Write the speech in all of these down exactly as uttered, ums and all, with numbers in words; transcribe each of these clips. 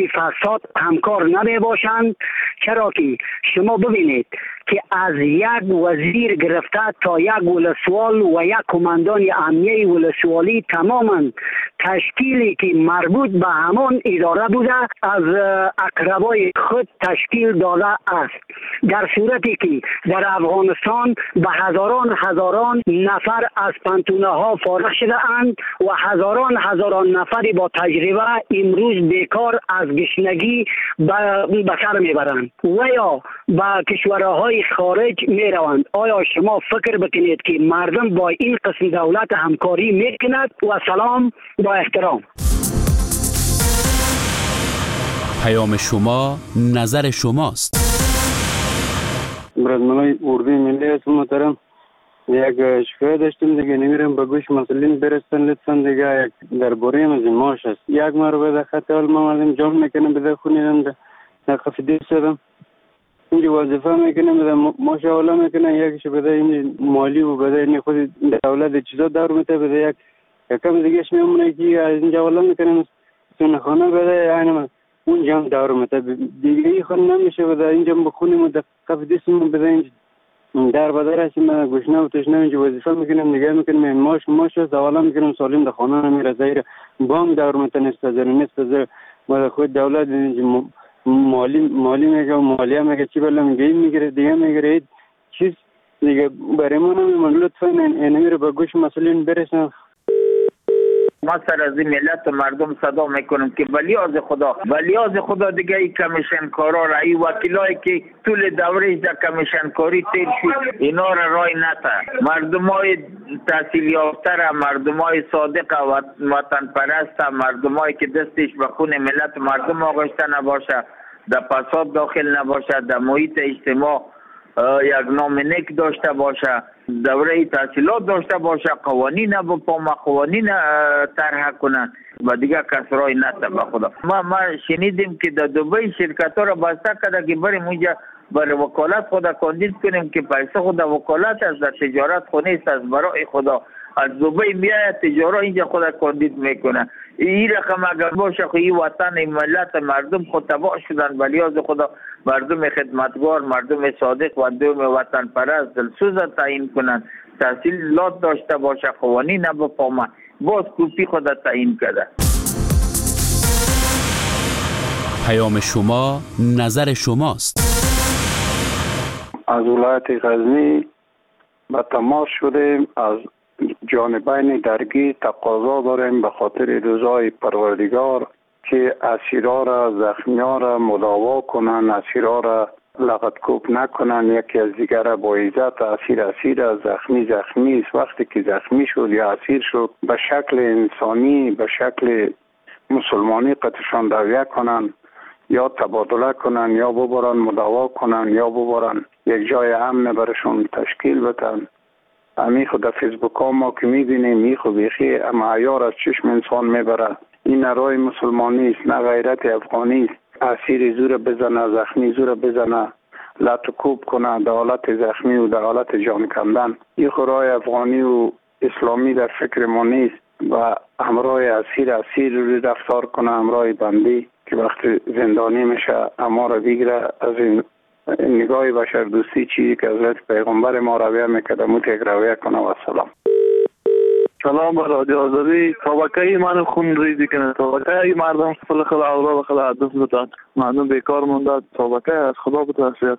فساد همکار نمی باشند. چرا که شما ببینید که از یک وزیر گرفته تا یک ولسوال و یک کماندان امنیه ولسوالی تماما تشکیلی که مربوط به همان اداره بوده از اقربای خود تشکیل داده است، در صورتی که در افغانستان به هزاران هزاران نفر از پنتونه ها فارغ شده اند و هزاران هزاران نفری با تجربه امروز بیکار از گشنگی به سر میبرند و یا به کشورهای خارج می روند. آیا شما فکر بکنید که مردم با این قسم دولت همکاری میکند؟ و سلام با احترام. پیام شما نظر شماست. برادران اردوی ملی هستم محترم. یک شکایت داشتیم دیگه، نمیرم به گوش مسئولین برسن لطفا دیگه. یک درباره ماش است. یک مرو به خط حال ما مردم جمع میکنم به خونیدم در خفیدی شدم. اینجا وظیفه میکنم به ماش اولا میکنم، یکیش بده این مالی و بده این خود دولت چیزا دور میته بده، یک یکم دیگهش میمونه که از اینجا اولا میکنم سونه خانه بده یعنی اونجا هم دور میته دیگه ای خود نمیشه بده اینجا بخونیم و در خفیدی سمون بده اینجا در بدر هستیم من گوشنه و تشنه اینجا وظیفه میکنم نگه میکنم ماش ماش است اولا میکنم سالیم در خانه نمیره زیر بام دور میته نیست زیر نیست زیر و خود دولت اینجا مالی مالی میگه و مالیه میگه چی بله میگه این میگیره دیگه میگیره چیز دیگه برای ما نمیمون. لطفا اینمی رو به گوش مسئولین برسن. ما سر از این ملت و مردم صدا میکنم که بلیاز خدا بلیاز خدا دیگه ای کمیشن کارا را ای وکیلایی که طول دوره در کمیشن کاری تیر شد اینا را رای نته. مردم های تحصیل یافته را، مردم های صادق و وطن پرست، مردم هایی که دستش به خون ملت مردم آغشته نباشه، در فساد داخل نباشه، در محیط اجتماع یک نام نیک داشته باشه، دوره تحصیلات داشته باشه، قوانین بپامه، قوانین طرح کنن و دیگه کسرای نته به خدا. ما ما شنیدیم که در دبی شرکت ها را بسته کرده که بریم اونجا برای وکالت خدا کاندید کنیم که پیسه خدا وکالت است، در تجارت خونه است از برای خدا. از دبی میاد تجارت اینجا خدا کاندید میکنه. این رقم اگر باشه خو این وطن این ملت مردم خود تباه شدن بلیاز خدا. مردم خدمتگار، مردم صادق و مردم وطن پرست دلسوز تعیین کنن، تحصیلات داشته باشه، قوانین بفهمه، باز کوپی خدا تعیین کرده. پیام شما نظر شماست. از ولایت غزنی به تماس شدیم، از جانبین درگیر تقاضا داریم به خاطر رضای پروردگار که اسیرا را، زخمی‌ها را مداوا کنن، اسیرا را لغتکوب نکنن، یکی از دیگر را با عزت اسیر اسیر، زخمی زخمی است. وقتی که زخمی شد یا اسیر شد به شکل انسانی، به شکل مسلمانی قطعشان دویه کنن یا تبادله کنن یا ببرن مداوا کنن یا ببرن یک جای امن برشون تشکیل بدن. امی خود در فیسبوک ها ما که میبینیم می خود بیخی اما عیار از چشم انسان میبره. این رای مسلمانی است، نه غیرت افغانی است. اسیر زور بزنه، زخمی زور بزنه، لط و کوب کنه، در حالت زخمی و در حالت جان کندن. این خورای افغانی و اسلامی در فکر ما نیست و همراه اسیر اسیر رو رفتار کنه، همراه بندی که وقتی زندانی میشه اما را بگیره. از این نگاه بشر دوستی چیزی که حضرت پیغمبر ما رویه میکرده مو یک رویه کنه. و سلام. سلام به رادیو آزادی. طبقه من خون ریزی کنه، طبقه مردم خپل خپل اولاد خپل هدف بدن، مردم بیکار مونده، طبقه از خدا بترسید.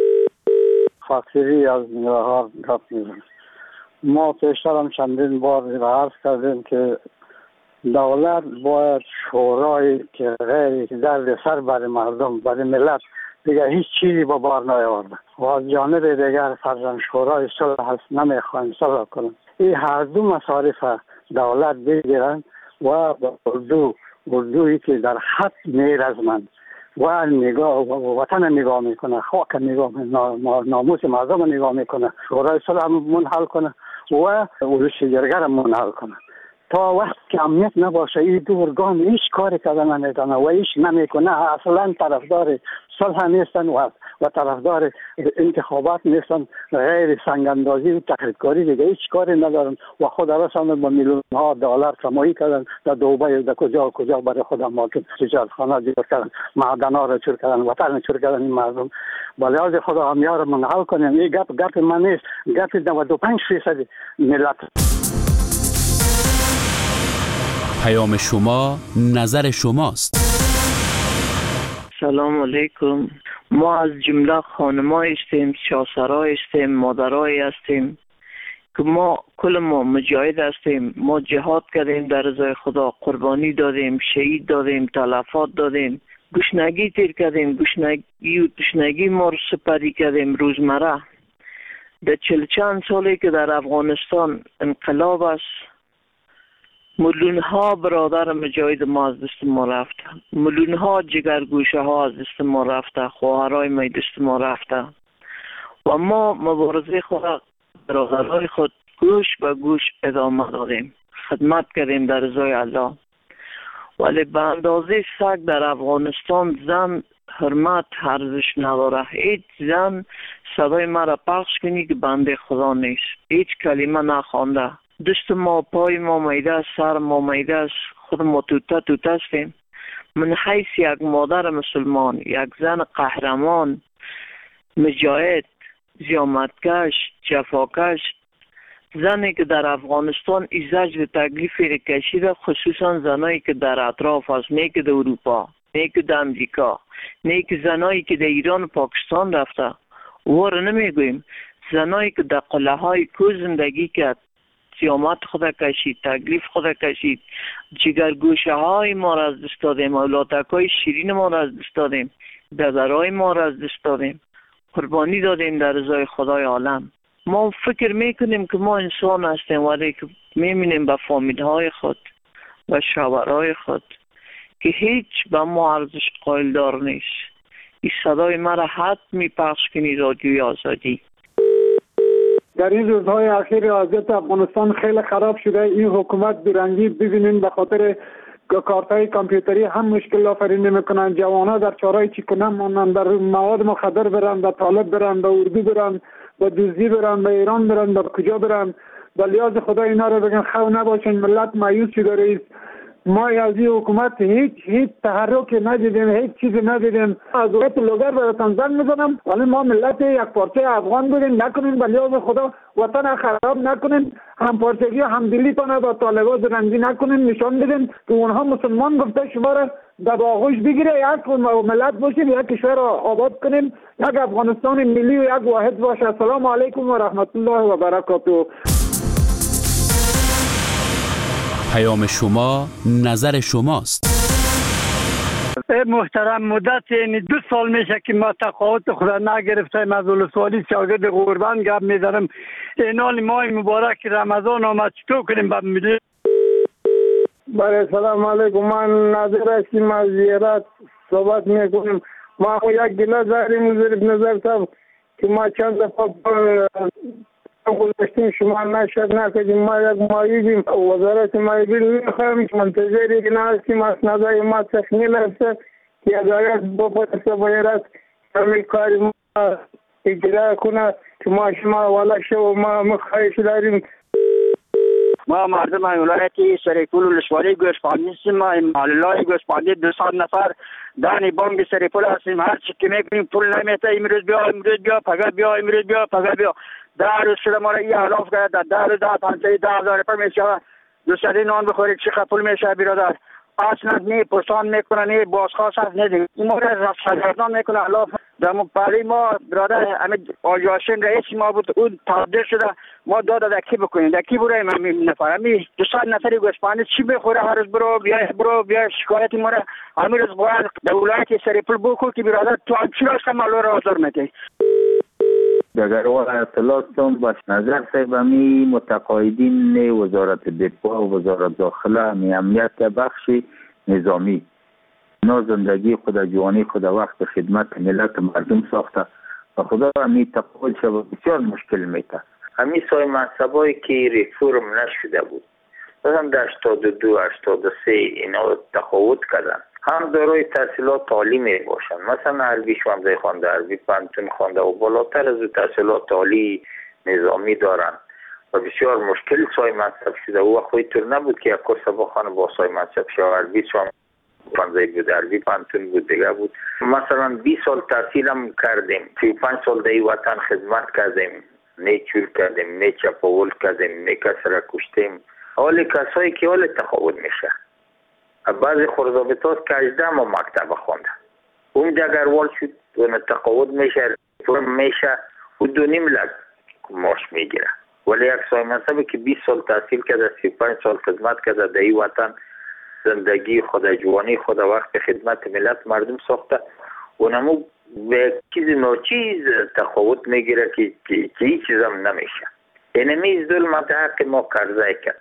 خاطری از نوهار گپ میزنم. ما پیشتر هم چندین بار عرض کردیم که دولت باید شورای که غیر درد سر برای مردم برای ملت دیگر هیچ چیزی با بار نیاورده و از جانب دیگر فرزند شورای صلح هست نمیخوایم صلح کنند. این هر دو مصارف دولت بگیرند و به اردو اردویی که در حد میرزمند و نگاه و وطن نگاه میکنه، خاک نگاه ناموس مردم نگاه میکنه، شورای صلح منحل کنه و اولوش جرگر منحل کنه. تا وقت که امنیت نباشه این دو ارگان هیچ کاری کردن نمیتونه و هیچ نمیکنه، اصلا طرفدار صلح نیستن و و طرفدار انتخابات نیستن، غیر سنگاندازی و تخریبکاری دیگه هیچ کاری ندارن و خود رسانه با میلیون ها دلار سرمایه کردن در دبی در کجا و کجا برای خود مارکت تجارتخانه جور کردن، معدن ها را چور کردن، وطن چور کردن این مردم. با لحاظ خدا همیار را منحل کنیم. این گپ گپ من نیست، گپ نود و پنج فیصد ملت. پیام شما نظر شماست. سلام علیکم. ما از جمله خانمای هستیم، شاسرای هستیم، مادرای هستیم که ما کل ما مجاهد هستیم. ما جهاد کردیم، در رضای خدا قربانی دادیم، شهید دادیم، تلفات دادیم، گشنگی تیر کردیم، گشنگی و تشنگی ما رو سپری کردیم روزمره. در چل چند سالی که در افغانستان انقلاب است، میلیون ها برادر مجاهد ما از دست ما رفته، میلیون ها جگرگوشه ها از دست ما رفته، خواهرای ما دست ما رفته و ما مبارزه خود برادرای خود گوش به گوش ادامه دادیم، خدمت کردیم در رضای الله. ولی به اندازه سگ در افغانستان زن حرمت ارزش نداره. هیچ زن صدای مرا پخش کنی که بنده خدا نیست، هیچ کلمه نخوانده، دست ما پای ما میده است، سر ما میده است، خود ما توته توته هستیم. من حیث یک مادر مسلمان، یک زن قهرمان، مجاهد، زیامتکش، جفاکش، زنی که در افغانستان ایزج و تکلیفی را کشیده، خصوصا زنایی که در اطراف است، نه که در اروپا، نه که در امریکا، نه که زنایی که در ایران و پاکستان رفته، وار نمیگویم، زنایی که در قلعه های کو زندگی کرد، زیامت خود کشید، تکلیف خود کشید، جگرگوشه های ما را از دست دادیم، اولادک های شیرین ما را از دست دادیم، ددرهای ما را از دست دادیم، قربانی دادیم در رضای خدای عالم. ما فکر میکنیم که ما انسان هستیم، ولی که میبینیم به فامیل های خود و شوهرهای خود که هیچ به ما ارزش قائل دار نیست. این صدای مرا حتمی پخش کنی رادیوی آزادی. در این روزهای اخیر وضعیت افغانستان خیلی خراب شده. این حکومت بیرنگی ببینین به خاطر کارتای کامپیوتری هم مشکل آفرینی میکنن. جوانا در چارای چیکونه مانن، در مواد مخدر برن، به طالب برن، به اردو برن، به دوزی برن، به ایران برن، به کجا برن. به لیاز خدا اینا رو بگن خو نباشین، ملت مایوس شده. رئیس ما از این حکومت هیچ هیچ تحرک ندیدیم، هیچ چیزی ندیدیم. از دولت لوگر براتون زنگ میزنم، ولی ما ملت یک پارچه افغان بودیم، نکنین به لیاز خدا وطن خراب نکنین، هم پارچگی هم دلیتانه با طالبات رنگی نکنین، نشان بدین که اونها مسلمان گفته شما را در آغوش بگیره، یک ملت باشیم، یک کشور را آباد کنیم، یک افغانستان ملی و یک واحد باشه. السلام علیکم و رحمت الله و برکاته. پیام شما نظر شماست. محترم، مدت یعنی دو سال میشه که ما تقاعد خدا نگرفتیم. از ولسوالی شاگرد قربان گپ میزنم. اینال ماه مبارک رمضان آمد، چطور کنیم با ملی؟ بله سلام علیکم. من نظر هستیم از زیارت صحبت میکنیم. ما یک گله داریم ظریف نظر صاحب که ما چند دفعه گذاشتیم شما نشد نکردیم. ما یک ماییدیم وزارت ماییدی میخوایم که منتظر که نهستیم از نظر ما تخمیل هسته که ادایت بپرسته باید است همین کاری ما اجرا کنه که ما شما والا شو و ما مخواهش داریم. ما مردم ولایتی سریپول ولسوالی گوسپانی هستیم. ما محله‌های گوسپانی دو صد نفر دانی بانک سریپول هستیم. هر چی که میکنیم پول نمیته. امروز بیا امروز بیا پگاه بیا امروز بیا پگاه بیا. ده روز شده ما را این حلاف کرده. ده روز ده پنجه ده هزار پر میشه. دو سری نان بخورید چقدر پول میشه برادر؟ اصلا نه پرسان میکنه نه بازخواست هست نه دیگه. این ما را رفضگردان میکنه حلاف. در پلی ما برادر امید آجاشین رئیس ما بود، اون تبدیل شده. ما داد دکی بکنیم دکی براییم همین نفر همین دو صد نفری گوسپانی چی بخوره هر روز برو بیا برو بیا شکایت ما را همین روز باید در ولایت سریپول بکن که برادر تو هم چی راست مالو را آزار میدی. اگر او اطلاعاتم باش نظر سیبمی متقاعدین وزارت دفاع و وزارت داخله همی امنیت بخش نظامی نا زندگی خود جوانی خود وقت خدمت ملت مردم ساخته و خدا همی تقاعد شد بسیار مشکل میته. همی سای منصبایی که ریفورم نشده بود مثلا در هشتاد و دو هشتاد و سه اینا تقاعد کردن. هم دارای تحصیلات عالی می باشند. مثلا عربی شوامزه خوانده، عربی پانتون خوانده و بالاتر از تحصیلات عالی نظامی دارند و بسیار مشکل سای منصب شده. او وقت اینطور نبود که یک کورس بخوانه با سای منصب شده. عربی شوامزه بود، عربی پانتون بود، دیگه بود. مثلا بیست سال تحصیل هم کردیم، سی و پنج سال در وطن خدمت کردیم، نه چور کردیم، نه چپاول کردیم، نه کس را کشتیم. حال کسایی که حال تخاوت میشه. بعضی خورزابط هاست که هجده ما مکتب خونده. اون جگروال شد و تقاوت میشه میشه و دو نیم لک ماش میگیره. ولی یک سای منصبه که بیست سال تحصیل کرده، سی و پنج سال خدمت کرده در این وطن، زندگی خود، جوانی خود وقت خدمت ملت مردم ساخته و نمو به چیز ناچیز تقاوت میگیره که هیچ چیز هم نمیشه. اینمی ظلمت حق ما کرده کرد.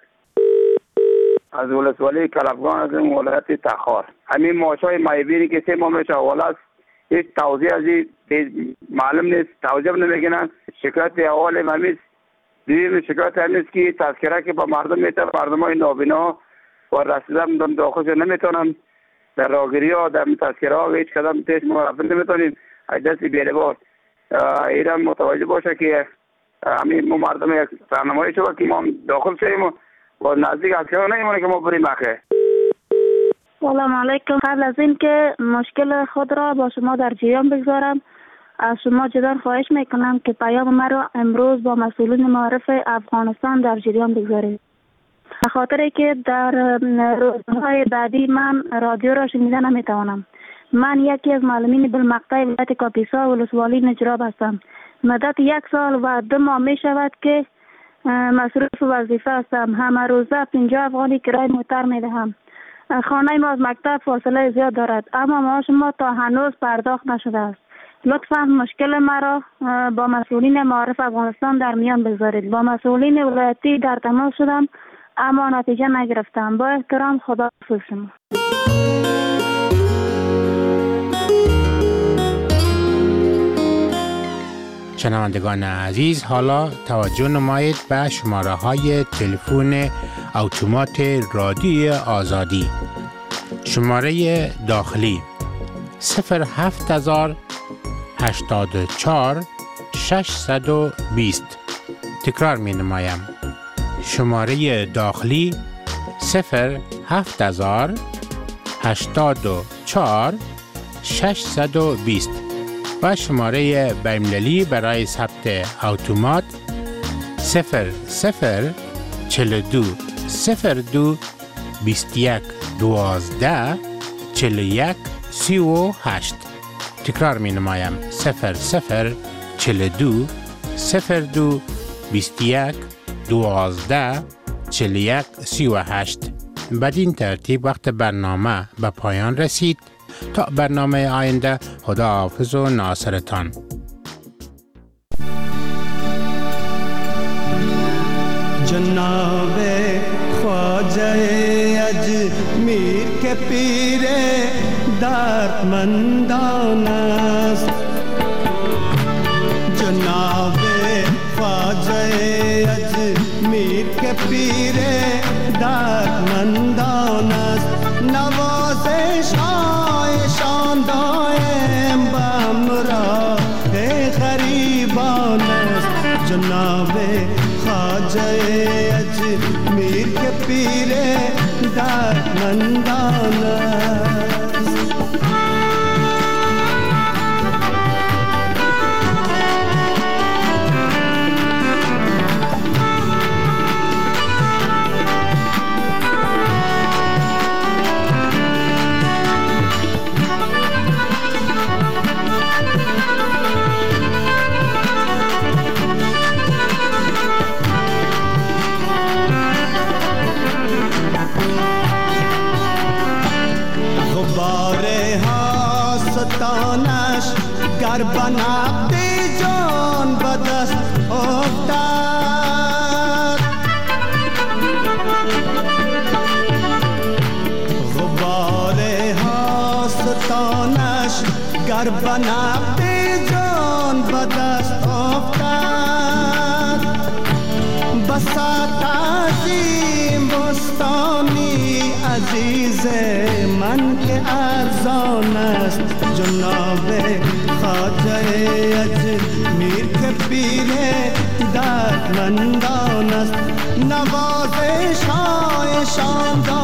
از ولسوالی کلبگان از این ولایت تخار همین ماشای مایبیری که سه ماه اول است هیچ توضیح از این معلوم نیست، توضیح نمیگنن. شکایت اول همیست دویم شکایت همیست که تذکره که با مردم میتن، مردم های نابینا و رسیدن دم داخلش نمیتونن در راگیری ها در تذکره ها هیچ قدم پیش مرافع نمیتونیم از دست بیربار. ایران متوجه باشه که همین مردم یک راهنمایی شد که ما داخل شدیم و نزدیک از که نمیمونه که ما بریم اخه. سلام علیکم. قبل از این که مشکل خود را با شما در جریان بگذارم از شما جدا خواهش میکنم که پیام مرا امروز با مسئولین معارف افغانستان در جریان بگذارید. به خاطر که در روزهای بعدی من رادیو را شنیده نمیتوانم. من یکی از معلمین بالمقطع ولایت کاپیسا ولسوالی نجراب هستم. مدت یک سال و دو ماه می شود که مصروف وظیفه هستم. همه روزه پنجاه افغانی کرایه موتر می دهم. خانه ما از مکتب فاصله زیاد دارد اما معاش ما تا هنوز پرداخت نشده است. لطفا مشکل مرا با مسئولین معارف افغانستان در میان بگذارید. با مسئولین ولایتی در تماس شدم اما نتیجه نگرفتم. با احترام، خداحافظ شما. شنوندگان عزیز، حالا توجه نمایید به شماره های تلفن اتومات رادیوی آزادی. شماره داخلی صفر هفت هزار هشتاد و چهار ششصد و بیست. تکرار می نمایم. شماره داخلی صفر هفت هزار هشتاد و چهار ششصد و بیست و شماره بین‌المللی برای ثبت اتومات صفر صفر چهل و دو صفر دو بیست و یک دوازده چهل و یک سی و هشت. تکرار می نمایم. صفر صفر چهل و دو صفر دو بیست و یک دوازده چهل و یک سی و هشت. بدین ترتیب وقت برنامه به پایان رسید. تا برنامه آینده، خدا حافظ و ناصرتان. جناب خواجه اجمیر کے پیر دردمندان است. جناب خواجه اجمیر کے پیر دردمندان است. نوازش شان دائم بم را غریبان است. جناب خواجه اجمیر کے پیر دردمندان است. تانش گر بنبض جان به دست افتد. غبار هاستانش گر بنبض جان به دست افتد. بساط عظیم بستانی عزیز من که ارزان است جناب خواجه اجمیر که پیر دردمندان است نوازش های شاندار